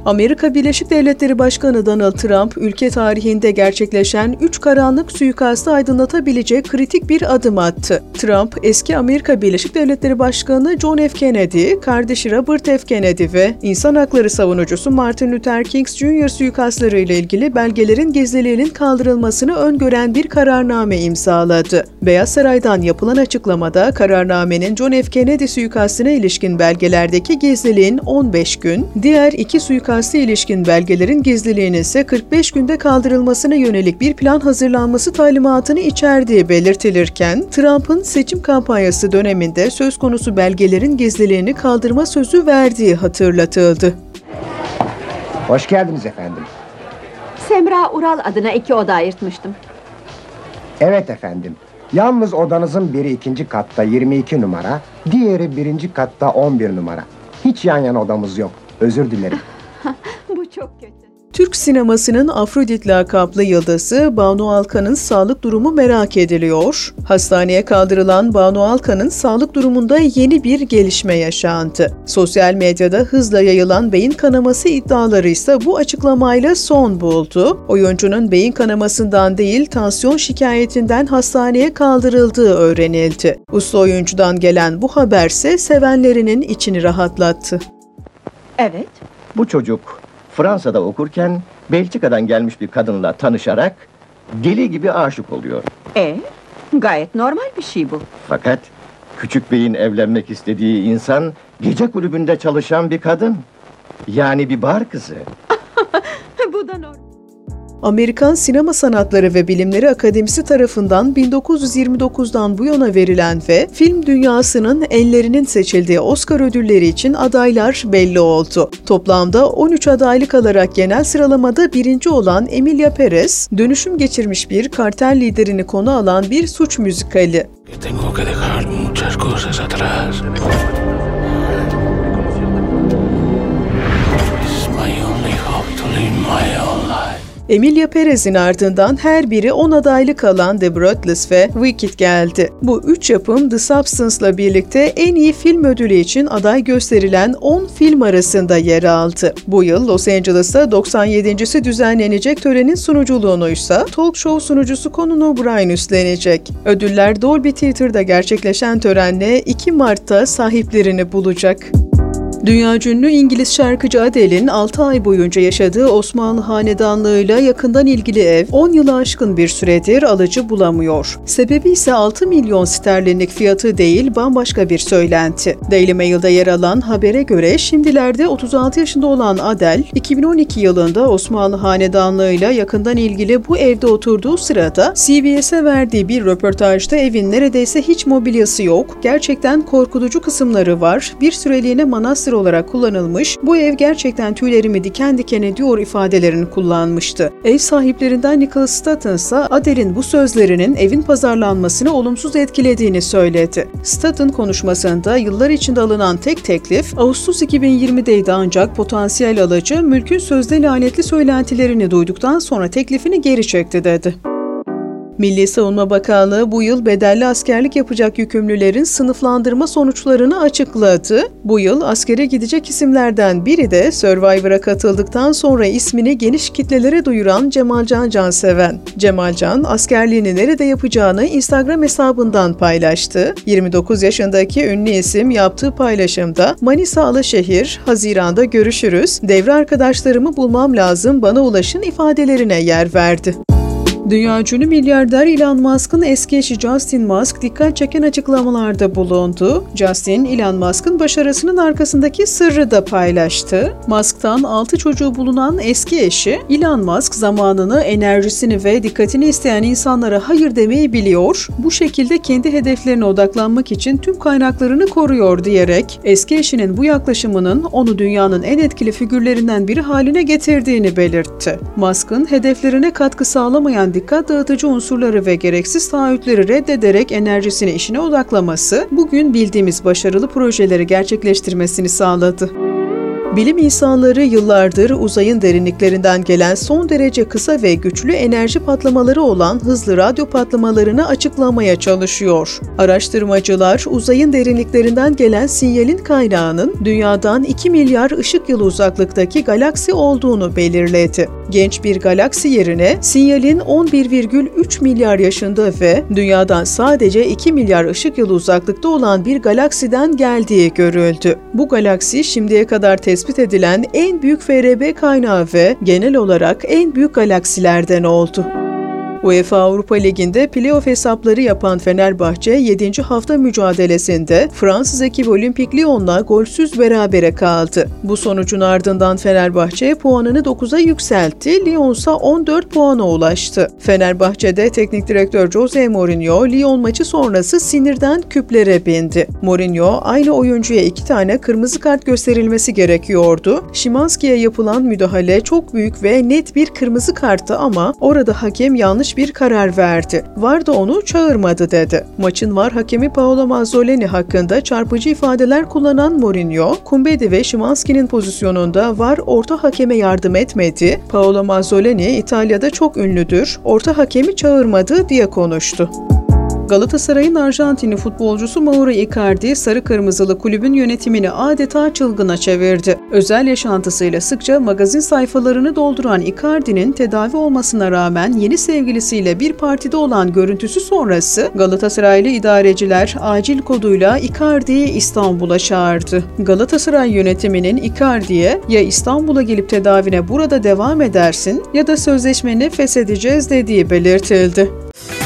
Amerika Birleşik Devletleri Başkanı Donald Trump, ülke tarihinde gerçekleşen 3 karanlık suikastı aydınlatabilecek kritik bir adım attı. Trump, eski Amerika Birleşik Devletleri Başkanı John F. Kennedy, kardeşi Robert F. Kennedy ve insan hakları savunucusu Martin Luther King Jr. suikastları ile ilgili belgelerin gizliliğinin kaldırılmasını öngören bir kararname imzaladı. Beyaz Saray'dan yapılan açıklamada kararnamenin John F. Kennedy suikastına ilişkin belgelerdeki gizliliğin 15 gün, diğer 2 suikastı ilişkin belgelerin gizliliğinin ise 45 günde kaldırılmasına yönelik bir plan hazırlanması talimatını içerdiği belirtilirken, Trump'ın seçim kampanyası döneminde söz konusu belgelerin gizliliğini kaldırma sözü verdiği hatırlatıldı. Hoş geldiniz efendim. Semra Ural adına 2 oda ayırtmıştım. Evet efendim. Yalnız odanızın biri 2. katta 22 numara, diğeri 1. katta 11 numara. Hiç yan yana odamız yok. Özür dilerim. Bu çok kötü. Türk sinemasının Afrodit lakaplı yıldızı Banu Alkan'ın sağlık durumu merak ediliyor. Hastaneye kaldırılan Banu Alkan'ın sağlık durumunda yeni bir gelişme yaşandı. Sosyal medyada hızla yayılan beyin kanaması iddiaları ise bu açıklamayla son buldu. Oyuncunun beyin kanamasından değil, tansiyon şikayetinden hastaneye kaldırıldığı öğrenildi. Usta oyuncudan gelen bu haberse sevenlerinin içini rahatlattı. Evet. Bu çocuk Fransa'da okurken Belçika'dan gelmiş bir kadınla tanışarak deli gibi aşık oluyor. Gayet normal bir şey bu. Fakat küçük beyin evlenmek istediği insan gece kulübünde çalışan bir kadın. Yani bir bar kızı. Bu da normal. Amerikan Sinema Sanatları ve Bilimleri Akademisi tarafından 1929'dan bu yana verilen ve film dünyasının ellerinin seçildiği Oscar ödülleri için adaylar belli oldu. Toplamda 13 adaylık alarak genel sıralamada birinci olan Emilia Perez, dönüşüm geçirmiş bir kartel liderini konu alan bir suç müzikali. Emilia Perez'in ardından her biri 10 adaylık alan The Breathless ve Wicked geldi. Bu 3 yapım The Substance'la birlikte en iyi film ödülü için aday gösterilen 10 film arasında yer aldı. Bu yıl Los Angeles'ta 97.si düzenlenecek törenin sunuculuğunu ise talk show sunucusu Conan O'Brien üstlenecek. Ödüller Dolby Theater'da gerçekleşen törenle 2 Mart'ta sahiplerini bulacak. Dünyaca ünlü İngiliz şarkıcı Adele'in 6 ay boyunca yaşadığı Osmanlı hanedanlığıyla yakından ilgili ev 10 yılı aşkın bir süredir alıcı bulamıyor. Sebebi ise 6 milyon sterlinlik fiyatı değil, bambaşka bir söylenti. Daily Mail'de yer alan habere göre şimdilerde 36 yaşında olan Adele, 2012 yılında Osmanlı hanedanlığıyla yakından ilgili bu evde oturduğu sırada CBS'e verdiği bir röportajda evin neredeyse hiç mobilyası yok, gerçekten korkutucu kısımları var, bir süreliğine manastır olarak kullanılmış, bu ev gerçekten tüylerimi diken diken ediyor ifadelerini kullanmıştı. Ev sahiplerinden Nicholas Staten ise Adele'in bu sözlerinin evin pazarlanmasını olumsuz etkilediğini söyledi. Staten konuşmasında yıllar içinde alınan tek teklif Ağustos 2020'deydi ancak potansiyel alıcı mülkün sözde lanetli söylentilerini duyduktan sonra teklifini geri çekti dedi. Milli Savunma Bakanlığı bu yıl bedelli askerlik yapacak yükümlülerin sınıflandırma sonuçlarını açıkladı. Bu yıl askere gidecek isimlerden biri de Survivor'a katıldıktan sonra ismini geniş kitlelere duyuran Cemalcan Canseven. Cemalcan, askerliğini nerede yapacağını Instagram hesabından paylaştı. 29 yaşındaki ünlü isim yaptığı paylaşımda Manisa Alaşehir, Haziran'da görüşürüz, devre arkadaşlarımı bulmam lazım, bana ulaşın ifadelerine yer verdi. Dünyaca ünlü milyarder Elon Musk'ın eski eşi Justin Musk dikkat çeken açıklamalarda bulundu. Justin, Elon Musk'ın başarısının arkasındaki sırrı da paylaştı. Musk'tan 6 çocuğu bulunan eski eşi, Elon Musk zamanını, enerjisini ve dikkatini isteyen insanlara hayır demeyi biliyor, bu şekilde kendi hedeflerine odaklanmak için tüm kaynaklarını koruyor diyerek eski eşinin bu yaklaşımının onu dünyanın en etkili figürlerinden biri haline getirdiğini belirtti. Musk'ın hedeflerine katkı sağlamayan dikkat dağıtıcı unsurları ve gereksiz taahhütleri reddederek enerjisini işine odaklaması, bugün bildiğimiz başarılı projeleri gerçekleştirmesini sağladı. Bilim insanları yıllardır uzayın derinliklerinden gelen son derece kısa ve güçlü enerji patlamaları olan hızlı radyo patlamalarını açıklamaya çalışıyor. Araştırmacılar uzayın derinliklerinden gelen sinyalin kaynağının Dünya'dan 2 milyar ışık yılı uzaklıktaki galaksi olduğunu belirledi. Genç bir galaksi yerine sinyalin 11,3 milyar yaşında ve Dünya'dan sadece 2 milyar ışık yılı uzaklıkta olan bir galaksiden geldiği görüldü. Bu galaksi şimdiye kadar tespit edilen en büyük FRB kaynağı ve genel olarak en büyük galaksilerden oldu. UEFA Avrupa Ligi'nde playoff hesapları yapan Fenerbahçe 7. hafta mücadelesinde Fransız ekibi Olympique Lyon'la golsüz berabere kaldı. Bu sonucun ardından Fenerbahçe puanını 9'a yükseltti, Lyon ise 14 puana ulaştı. Fenerbahçe'de teknik direktör Jose Mourinho, Lyon maçı sonrası sinirden küplere bindi. Mourinho, aynı oyuncuya 2 tane kırmızı kart gösterilmesi gerekiyordu. Szymański'ye yapılan müdahale çok büyük ve net bir kırmızı karttı ama orada hakem yanlış bir karar verdi. VAR da onu çağırmadı dedi. Maçın VAR hakemi Paolo Mazzoleni hakkında çarpıcı ifadeler kullanan Mourinho, Kumbedi ve Szymański'nin pozisyonunda VAR orta hakeme yardım etmedi. Paolo Mazzoleni İtalya'da çok ünlüdür, orta hakemi çağırmadı diye konuştu. Galatasaray'ın Arjantinli futbolcusu Mauro Icardi, sarı kırmızılı kulübün yönetimini adeta çılgına çevirdi. Özel yaşantısıyla sıkça magazin sayfalarını dolduran Icardi'nin tedavi olmasına rağmen yeni sevgilisiyle bir partide olan görüntüsü sonrası Galatasaraylı idareciler acil koduyla Icardi'yi İstanbul'a çağırdı. Galatasaray yönetiminin Icardi'ye "Ya İstanbul'a gelip tedavine burada devam edersin ya da sözleşmeni feshedeceğiz" dediği belirtildi.